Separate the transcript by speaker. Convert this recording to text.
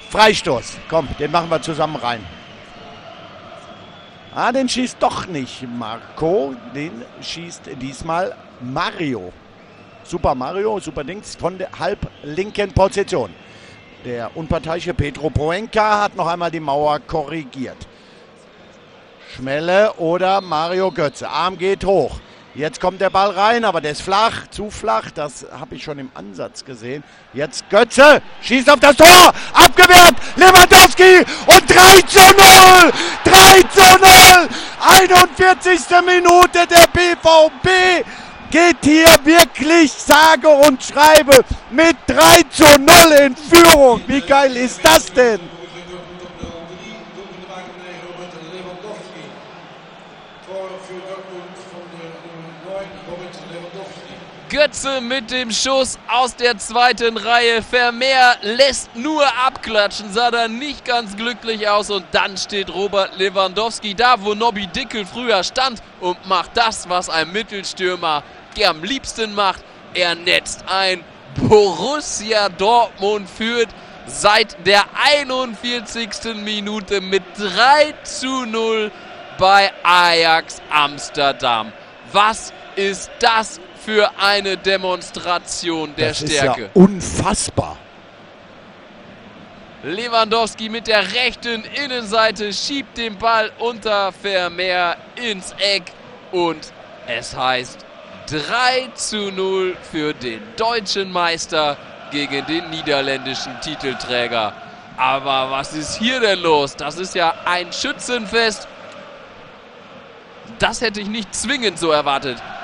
Speaker 1: Freistoß. Komm, den machen wir zusammen rein. Ah, den schießt doch nicht Marco. Den schießt diesmal Mario. Super Mario, super Dings von der halblinken Position. Der unparteiische Petro Poenka hat noch einmal die Mauer korrigiert. Schmelle oder Mario Götze. Arm geht hoch. Jetzt kommt der Ball rein, aber der ist flach, zu flach. Das habe ich schon im Ansatz gesehen. Jetzt Götze, schießt auf das Tor, abgewehrt, Lewandowski und 3:0! 3:0! 41. Minute, der BVB geht hier wirklich sage und schreibe mit 3:0 in Führung. Wie geil ist das denn?
Speaker 2: Götze mit dem Schuss aus der zweiten Reihe. Vermeer lässt nur abklatschen, sah da nicht ganz glücklich aus. Und dann steht Robert Lewandowski da, wo Nobby Dickel früher stand und macht das, was ein Mittelstürmer am liebsten macht. Er netzt ein. Borussia Dortmund führt seit der 41. Minute mit 3:0 bei Ajax Amsterdam. Was ist das für eine Demonstration der Stärke?
Speaker 1: Das ist ja unfassbar.
Speaker 2: Lewandowski mit der rechten Innenseite schiebt den Ball unter Vermeer ins Eck und es heißt 3:0 für den deutschen Meister gegen den niederländischen Titelträger. Aber was ist hier denn los? Das ist ja ein Schützenfest. Das hätte ich nicht zwingend so erwartet.